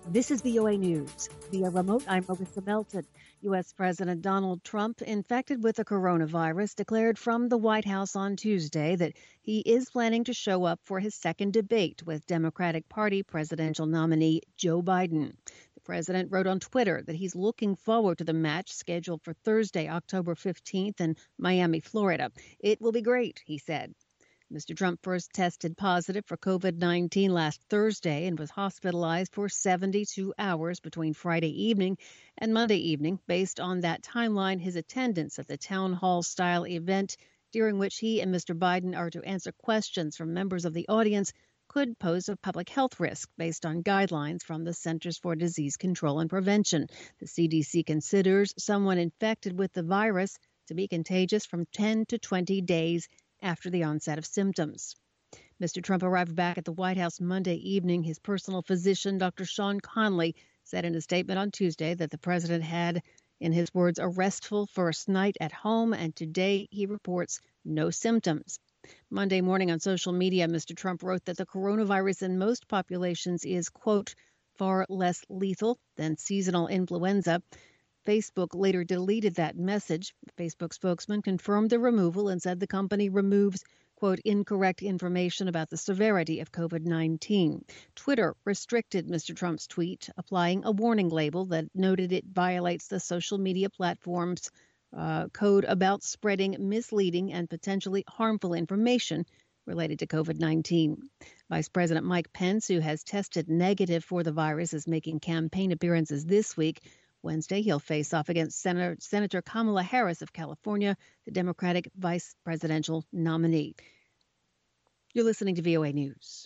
This is VOA News. Via remote, I'm Marissa Melton. U.S. President Donald Trump, infected with the coronavirus, declared from the White House on Tuesday that he is planning to show up for his second debate with Democratic Party presidential nominee Joe Biden. The president wrote on Twitter that he's looking forward to the match scheduled for Thursday, October 15th in Miami, Florida. It will be great, he said. Mr. Trump first tested positive for COVID-19 last Thursday and was hospitalized for 72 hours between Friday evening and Monday evening. Based on that timeline, his attendance at the town hall-style event during which he and Mr. Biden are to answer questions from members of the audience could pose a public health risk based on guidelines from the Centers for Disease Control and Prevention. The CDC considers someone infected with the virus to be contagious from 10 to 20 days after the onset of symptoms. Mr. Trump arrived back at the White House Monday evening. His personal physician, Dr. Sean Conley, said in a statement on Tuesday that the president had, in his words, a restful first night at home, and today he reports no symptoms. Monday morning on social media, Mr. Trump wrote that the coronavirus in most populations is, quote, far less lethal than seasonal influenza. Facebook later deleted that message. The Facebook spokesman confirmed the removal and said the company removes, quote, incorrect information about the severity of COVID-19. Twitter restricted Mr. Trump's tweet, applying a warning label that noted it violates the social media platform's code about spreading misleading and potentially harmful information related to COVID-19. Vice President Mike Pence, who has tested negative for the virus, is making campaign appearances this week. Wednesday, he'll face off against Senator Kamala Harris of California, the Democratic vice presidential nominee. You're listening to VOA News.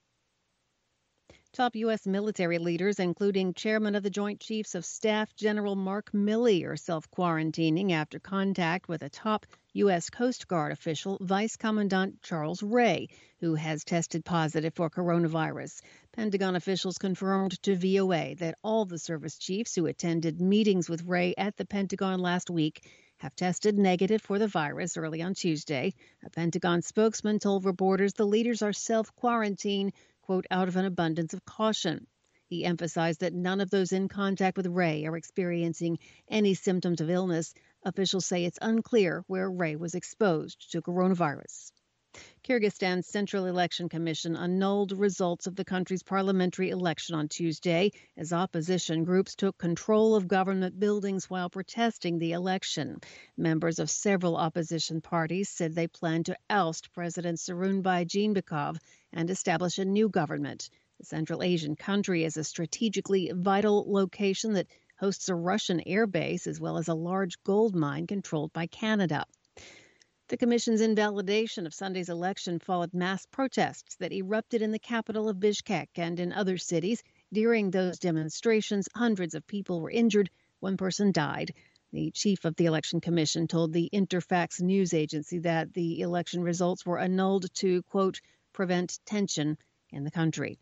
Top U.S. military leaders, including Chairman of the Joint Chiefs of Staff General Mark Milley, are self-quarantining after contact with a top U.S. Coast Guard official, Vice Commandant Charles Wray, who has tested positive for coronavirus. Pentagon officials confirmed to VOA that all the service chiefs who attended meetings with Wray at the Pentagon last week have tested negative for the virus early on Tuesday. A Pentagon spokesman told reporters the leaders are self-quarantined, quote, out of an abundance of caution. He emphasized that none of those in contact with Wray are experiencing any symptoms of illness. Officials say it's unclear where Wray was exposed to coronavirus. Kyrgyzstan's Central Election Commission annulled results of the country's parliamentary election on Tuesday as opposition groups took control of government buildings while protesting the election. Members of several opposition parties said they plan to oust President Sarunbay Jeenbekov and establish a new government. The Central Asian country is a strategically vital location that hosts a Russian air base as well as a large gold mine controlled by Canada. The commission's invalidation of Sunday's election followed mass protests that erupted in the capital of Bishkek and in other cities. During those demonstrations, hundreds of people were injured. One person died. The chief of the election commission told the Interfax news agency that the election results were annulled to, quote, prevent tension in the country.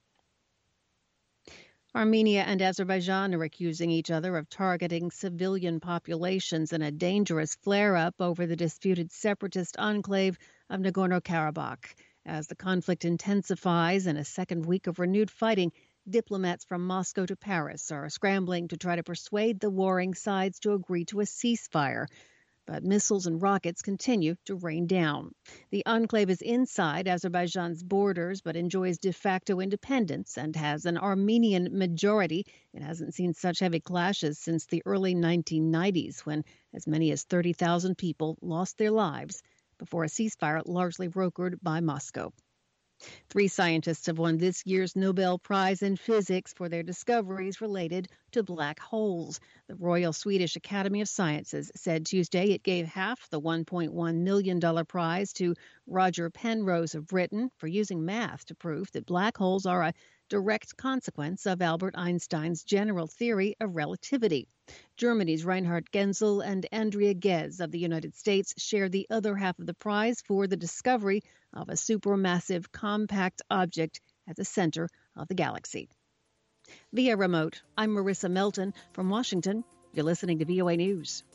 Armenia and Azerbaijan are accusing each other of targeting civilian populations in a dangerous flare-up over the disputed separatist enclave of Nagorno-Karabakh. As the conflict intensifies in a second week of renewed fighting, diplomats from Moscow to Paris are scrambling to try to persuade the warring sides to agree to a ceasefire. But missiles and rockets continue to rain down. The enclave is inside Azerbaijan's borders, but enjoys de facto independence and has an Armenian majority. It hasn't seen such heavy clashes since the early 1990s, when as many as 30,000 people lost their lives before a ceasefire largely brokered by Moscow. 3 scientists have won this year's Nobel Prize in Physics for their discoveries related to black holes. The Royal Swedish Academy of Sciences said Tuesday it gave half the $1.1 million prize to Roger Penrose of Britain for using math to prove that black holes are a direct consequence of Albert Einstein's general theory of relativity. Germany's Reinhard Genzel and Andrea Ghez of the United States share the other half of the prize for the discovery of a supermassive compact object at the center of the galaxy. Via remote, I'm Marissa Melton from Washington. You're listening to VOA News.